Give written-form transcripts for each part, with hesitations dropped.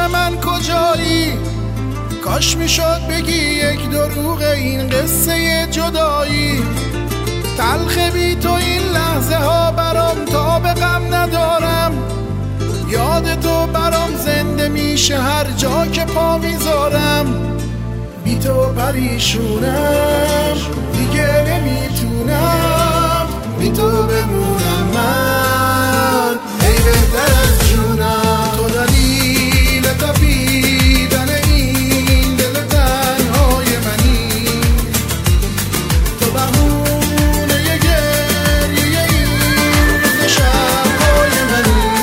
من کجایی؟ کاش میشد بگی یک دروغ این قصه جدایی. تلخ بی تو این لحظه ها برام تا به غم ندارم. یاد تو برام زنده میشه هر جا که پا میذارم. بی تو پریشونم دیگه نمیتونم بی تو بمونم من. ای بهتر از جونم تو دلیل تپیدن این دل تنهای منی. تو بهونه گریه این روز شبهای منی.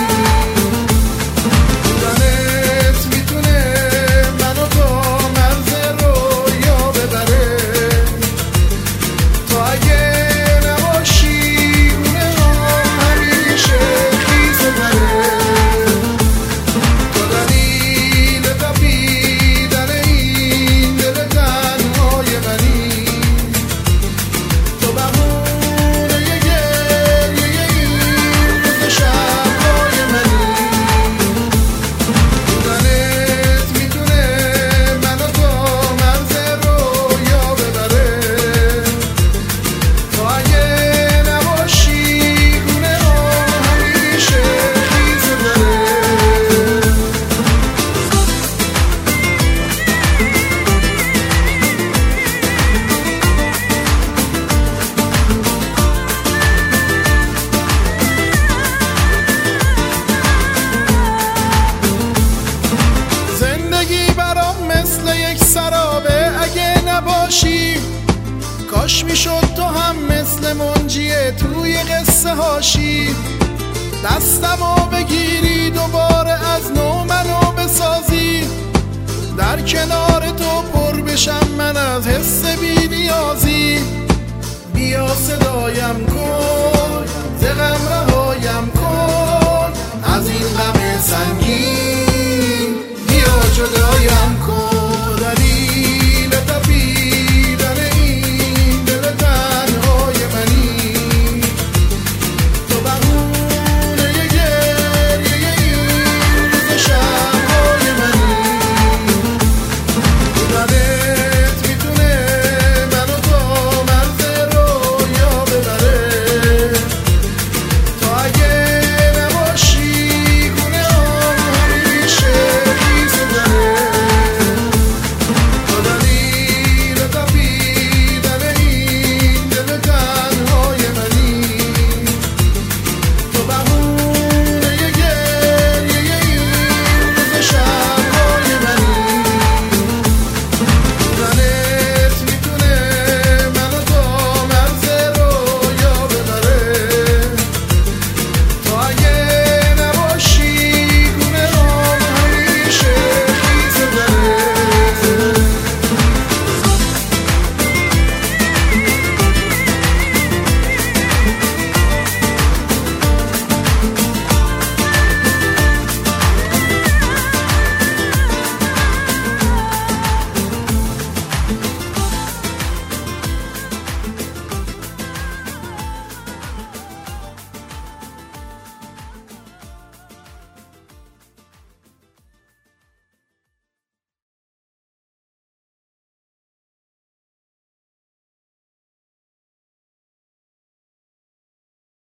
بودنت میتونه منو تا مرز رویا ببره. تو اگه نباشی اونه همیشه خیز بره. تو دلیل تپیدن این دل تنهای منی. تو بهونه گریه این روز شبهای منی. بودنت میتونه منو تا مرز رویا ببره. تو اگه نباشی خونه همیشه خیز بره. زندگی برام مثل یک سرابه اگه نباشی. کاش میشد تو هم مثل منجیه توی قصه هاشی. دستمو بگیری دوباره از نو منو بسازی. در کنار تو پر بشم من از حس بی نیازی. بیا صدایم